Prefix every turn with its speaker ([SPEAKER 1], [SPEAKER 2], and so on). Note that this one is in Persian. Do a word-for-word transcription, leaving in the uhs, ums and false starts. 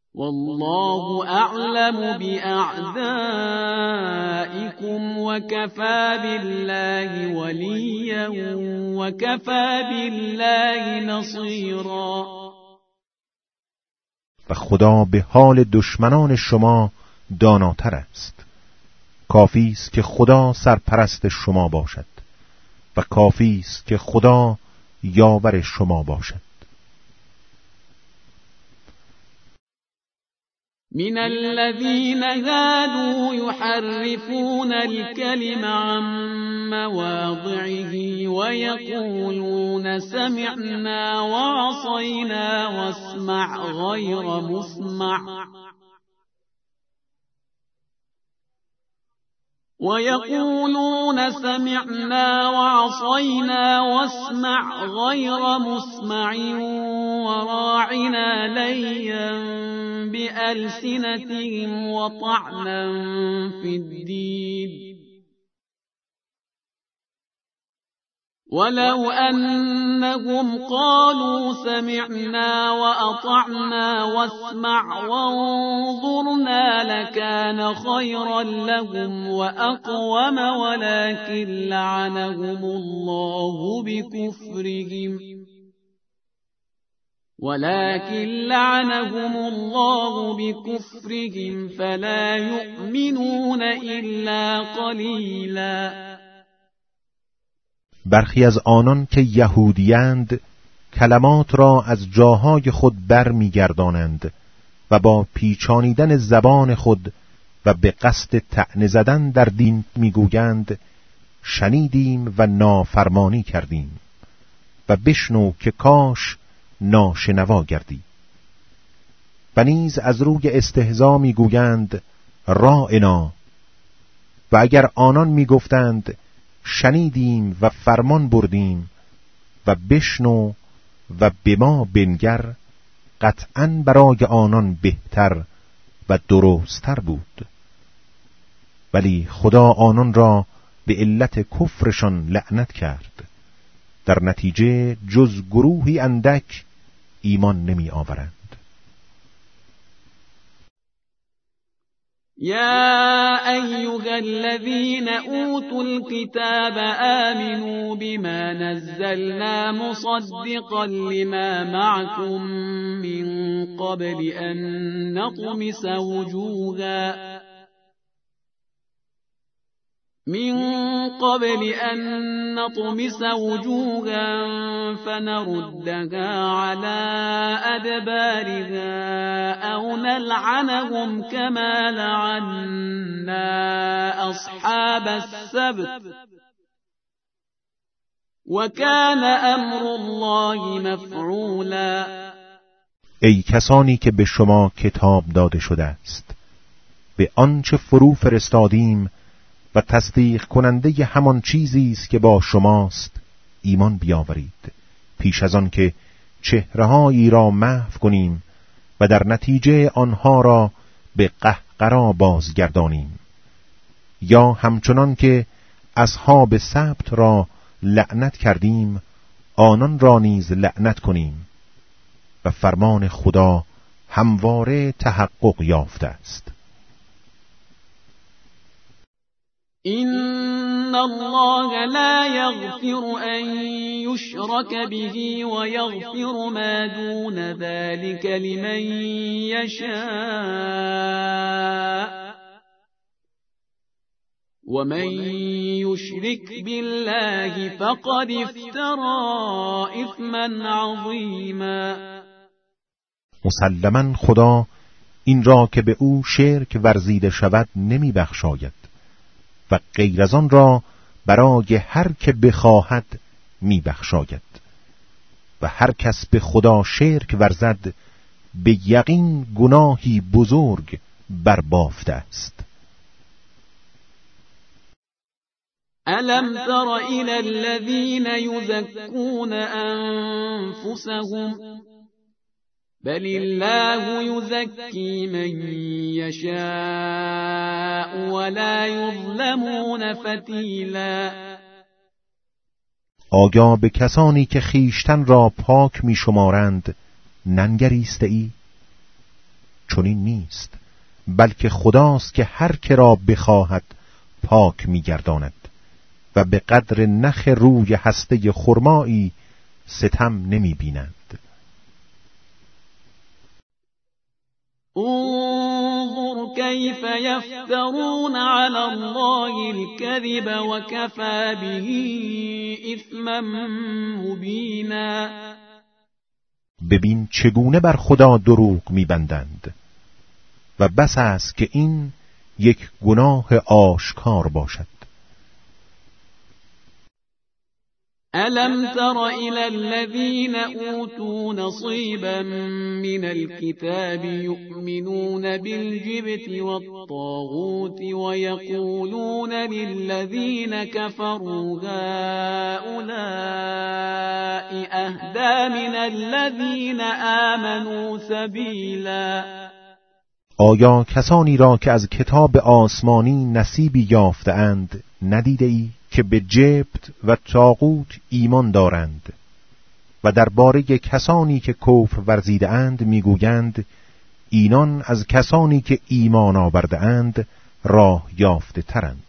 [SPEAKER 1] والله اعلم باعدائكم وكفى بالله وليا وكفى بالله نصيرا.
[SPEAKER 2] و خدا به حال دشمنان شما داناتر است. کافی است که خدا سرپرست شما باشد و کافی است که خدا یاور شما باشد.
[SPEAKER 1] من الذين هادوا يحرفون الكلم عن مواضعه ويقولون سمعنا وعصينا واسمع غير مسمع ويقولون سمعنا وعصينا واسمع غير مسمع وراعنا ليا بألسنتهم وطعنا في الدين ولو أنهم قالوا سمعنا وأطعنا واسمع وانظرنا لكان خيرا لهم وأقوم ولكن لعنهم الله بكفرهم ولكن لعنهم الله بكفرهم فلا يؤمنون إلا قليلا.
[SPEAKER 2] برخی از آنان که یهودیند کلمات را از جاهای خود بر می گردانند و با پیچانیدن زبان خود و به قصد طعنه زدن در دین می گویند شنیدیم و نافرمانی کردیم و بشنو که کاش ناشنوا گردی. و نیز از روی استهزا می گویند رائنا، و اگر آنان می گفتند شنیدیم و فرمان بردیم و بشنو و به ما بنگر، قطعاً برای آنان بهتر و درست‌تر بود. ولی خدا آنان را به علت کفرشان لعنت کرد، در نتیجه جز گروهی اندک ایمان نمی آورند.
[SPEAKER 1] يا أيها الذين أوتوا الكتاب آمنوا بما نزلنا مصدقا لما معكم من قبل أن نطمس وجوها من قبل أن نطمس وجوها فنردها على أدبارها أو نلعنهم كما لعنا أصحاب السبت وكان أمر الله مفعولا.
[SPEAKER 2] ای کسانی که به شما کتاب داده شده است، به آنچه فرو فرستادیم و تصدیق کننده همان چیزی است که با شماست ایمان بیاورید، پیش از آن که چهره‌هایی را محو کنیم و در نتیجه آنها را به قهقرا بازگردانیم، یا همچنان که اصحاب سبت را لعنت کردیم آنان را نیز لعنت کنیم و فرمان خدا همواره تحقق یافته است.
[SPEAKER 1] إن الله لا يغفر أن يشرك به ويغفر ما دون ذلك لمن يشاء ومن يشرك بالله فقد افترى إثما عظيما.
[SPEAKER 2] مسلماً خدا این را که به او شرک ورزیده شود نمی بخشاید و غیر از آن را برای هر که بخواهد می بخشاید و هر کس به خدا شرک ورزد به یقین گناهی بزرگ بربافته است.
[SPEAKER 1] ألم تر إلى الذين يزكون أنفسهم بل الله يزكي من يشاء ولا يظلمون فتیلا.
[SPEAKER 2] آیا به کسانی که خیشتن را پاک می شمارند ننگریسته ای؟ چنین نیست، بلکه خداست که هر که را بخواهد پاک می‌گرداند و به قدر نخ روی هسته خرمایی ستم نمی‌بینند.
[SPEAKER 1] انظر كيف يفترون على الله الكذب وكفى به إثما مبینا.
[SPEAKER 2] ببین چگونه بر خدا دروغ می‌بندند و بس است که این یک گناه آشکار باشد.
[SPEAKER 1] ألم تر إلى الذين أوتوا نصيبا من الكتاب يؤمنون بالجبت والطاغوت ويقولون للذين كفروا هؤلاء أهدى من الذين آمنوا سبيلا.
[SPEAKER 2] آیا کسانی را که از کتاب آسمانی نصیبی یافته‌اند ندیده ای که به جبت و طاغوت ایمان دارند و درباره کسانی که کفر ورزیده اند میگویند اینان از کسانی که ایمان آورده اند راه یافته ترند.